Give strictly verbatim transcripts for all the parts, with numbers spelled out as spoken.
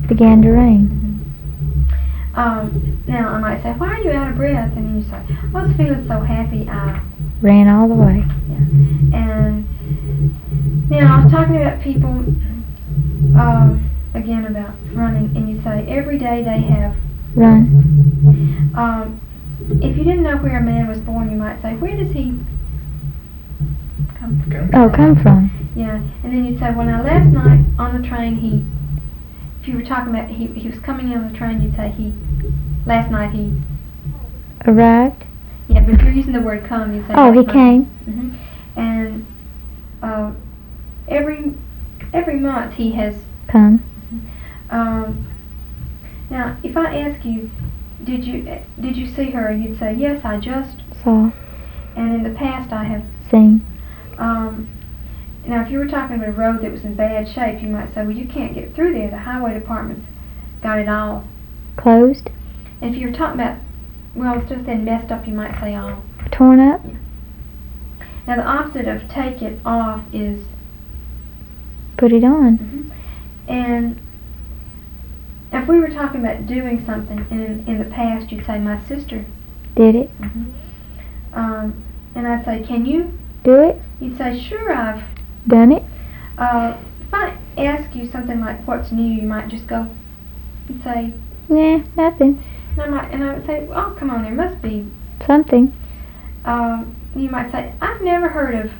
began to rain. Mm-hmm. Um, now I might say, why are you out of breath? And you say, I was feeling so happy I ran all the way. Yeah. And now I was talking about people, um, again about running, and you say every day they have run. Um, if you didn't know where a man was born, you might say, where does he come from? Oh, come from. Yeah, and then you'd say, well, now last night on the train, he, if you were talking about, he, he was coming in on the train, you'd say, he, last night he arrived. Yeah, but if you're using the word come, you'd say, oh, he night. came. Mm-hmm. And uh, every every month he has come. Mm-hmm. Um, now, if I ask you, did you uh, did you see her? You'd say, yes, I just saw. And in the past, I have seen. Um, now, if you were talking about a road that was in bad shape, you might say, well, you can't get through there. The highway department's got it all closed. And if you're talking about, well, instead of saying messed up, you might say all torn up. Yeah. Now, the opposite of take it off is put it on. Mm-hmm. And if we were talking about doing something, and in, in the past, you'd say, my sister did it. Mm-hmm. Um, and I'd say, can you do it? You'd say, sure, I've done it. Uh, if I ask you something like, what's new, you might just go, you'd say, nah, nothing. And I might, and I would say, oh, come on, there must be something. Um, you might say, I've never heard of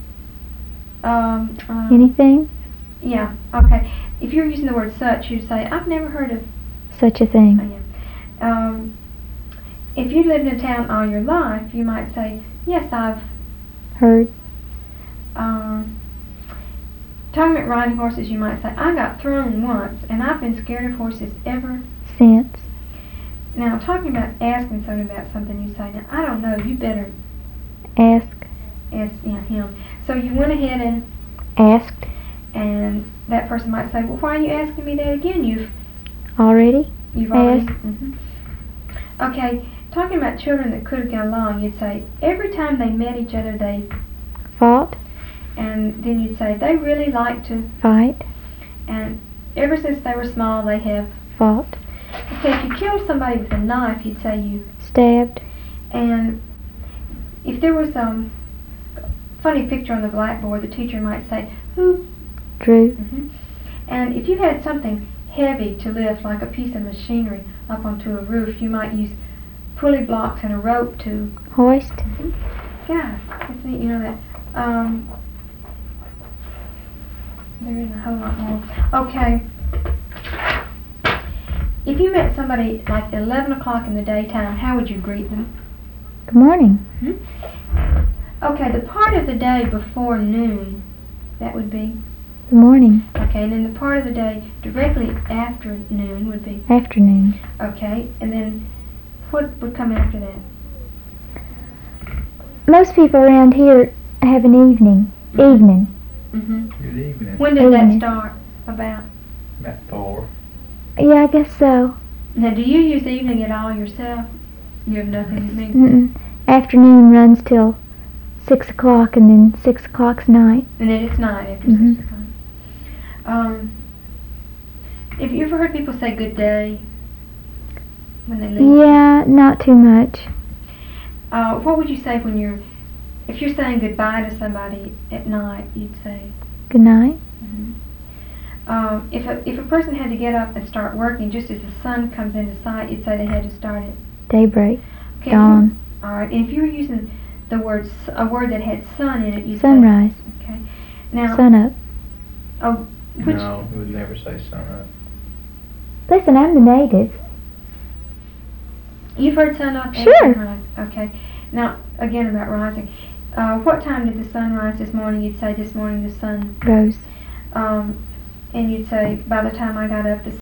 um, um, anything. Yeah. Okay. If you're using the word such, you'd say, I've never heard of such a thing. Oh, yeah. Um, if you lived in a town all your life, you might say, yes, I've heard. Um, talking about riding horses, you might say, I got thrown once, and I've been scared of horses ever since. Now, talking about asking something about something, you say, now, I don't know, you better ask. Ask yeah, him. So you went ahead and asked. And that person might say, well, why are you asking me that again? You've already You've already asked. Mm-hmm. Okay, talking about children that could have got along, you'd say, every time they met each other, they fought. And then you'd say, they really like to fight. And ever since they were small, they have fought. Okay, if you killed somebody with a knife, you'd say you stabbed. And if there was um, a funny picture on the blackboard, the teacher might say, who drew. Mm-hmm. And if you had something heavy to lift, like a piece of machinery, up onto a roof, you might use pulley blocks and a rope to hoist. Mm-hmm. Yeah, that's neat, you know that. Um, there isn't a whole lot more. Okay. If you met somebody like at eleven o'clock in the daytime, how would you greet them? Good morning. Mm-hmm. Okay, the part of the day before noon, that would be? Good morning. Okay, and then the part of the day directly after noon would be? Afternoon. Okay, and then what would come after that? Most people around here have an evening. Mm-hmm. Evening. Mm-hmm. Good evening. When did that start? About? About four. Yeah, I guess so. Now, do you use evening at all yourself? You have nothing to mean? Mm-mm. Afternoon runs till six o'clock, and then six o'clock's night. And then it's night after mm-hmm. six o'clock. Um, have you ever heard people say good day when they leave? Yeah, not too much. Uh, what would you say when you're, if you're saying goodbye to somebody at night, you'd say? Good night. Mm-hmm. Um, if a if a person had to get up and start working just as the sun comes into sight, you'd say they had to start at daybreak. Okay, dawn. All right. And if you were using the word a word that had sun in it, you'd sunrise. say okay. Now sun up. Oh, which no, we would never say sun up. Listen, I'm the native. You've heard sun up? Sure. And sunrise. Okay. Now again about rising. Uh, what time did the sun rise this morning? You'd say this morning the sun rose. Um, and you'd say, by the time I got up, the